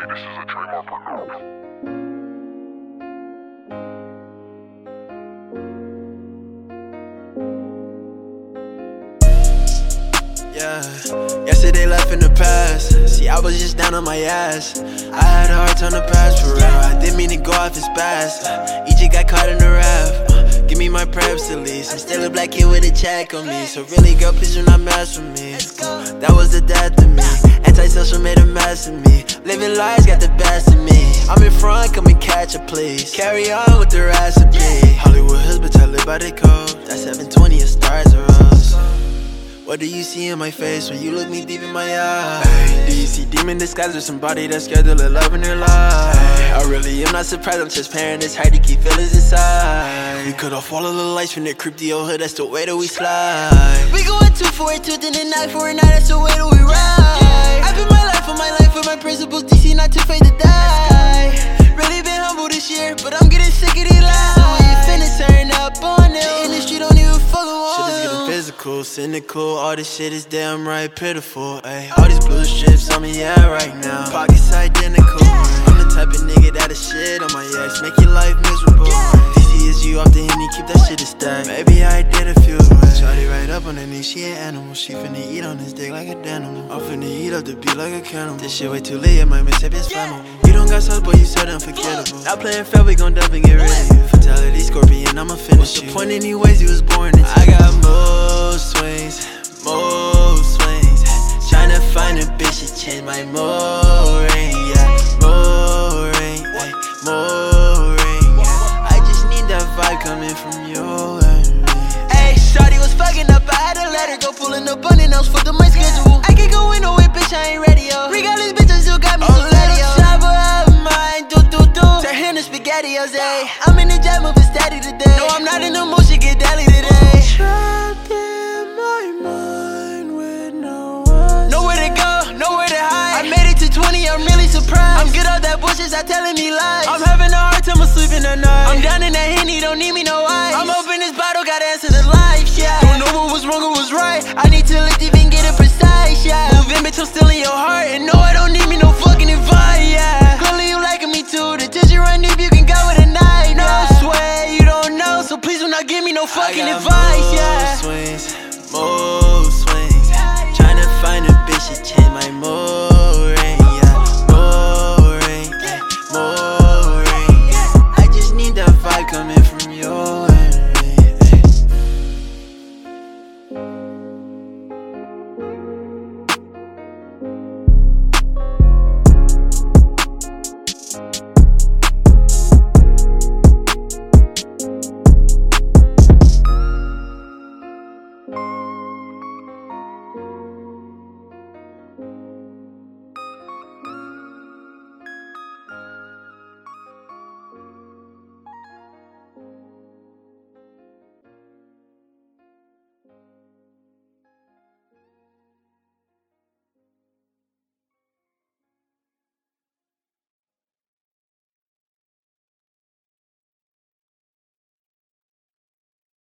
Hey, this is a trademark production. Yeah, yesterday left in the past. See, I was just down on my ass. I had a hard time to pass for real. I didn't mean to go off his pass. EJ got caught in the rap. Give me my preps at least. I'm still a black kid with a check on me. So really, girl, please do not mess with me. That was the death of me. Antisocial made a mess of me. Living lies got the best of me. I'm in front, come and catch a please. Carry on with the recipe. Hollywood Hills, bitch, I live by the code. That 720 of stars or else. What do you see in my face when you look me deep in my eyes? Do you see demon disguised with somebody that's scared to let love in their life? I really am not surprised, I'm transparent, it's hard to keep feelings inside. We cut off all of the lights from the creepy old hood, that's the way that we slide. We going 2 for a tooth and a 9 for a 9, that's the way that we ride. I put my life on my life with my principles, DC not too afraid to die. Really been humble this year, but I'm getting sick of these lies. So when you finna turn up on it, the industry don't even fucking want it. Shit is getting physical, cynical, all this shit is damn right pitiful, ayy. All these blue strips on me, yeah, right now. Pockets identical. I'm the type of nigga that'll shit on my ex, make your life miserable. DC is you off the Henny, keep that shit a stack. Maybe I did a few ways. Shawty right up on her knee, she an animal. She finna eat on his dick like a danimal. I'm finna eat up the beat like a cannibal. This shit way too late, my mixtape is flammable. You don't got sauce, boy, you said unforgettable. Not playing fair, we gon' dub and get rid of you. Fatality, scorpion, I'ma finish you. What's the point anyways, you was born into. I got more swings. Tryna find a bitch to change my more ring, yeah. More ring, ay, more ring, yeah. I just need that vibe coming from you and me. Ayy, shawty was fucking up, I had to let her go. Pulling up unannounced, fucked up my schedule. I can't go in no way, bitch, I ain't ready, yo. Regardless, bitch, I still got me so ready, yo. Shabba of mine, do. Turn him to spaghettios, ayy. I'm in the jet, moving steady today. No, I'm not in the motion, get deli today. Trapped in my mind with no one. Nowhere to go, nowhere to hide. I made it to 20, I'm really surprised. I'm good off that bullshit, stop telling me lies. I'm having a hard time sleeping at night. I'm down in that Henny, don't need me no ice. I'm open this bottle, gotta answer the life, yeah. Don't know what was wrong or was right. I need to lift even get it precise, yeah. Moving, bitch, I'm still in your heart. And no, I don't need me no fucking advice, yeah. Clearly you liking me too. The tits you run deep, you can go with a knife. No, swear you don't know, so please do not give me no fucking advice, yeah.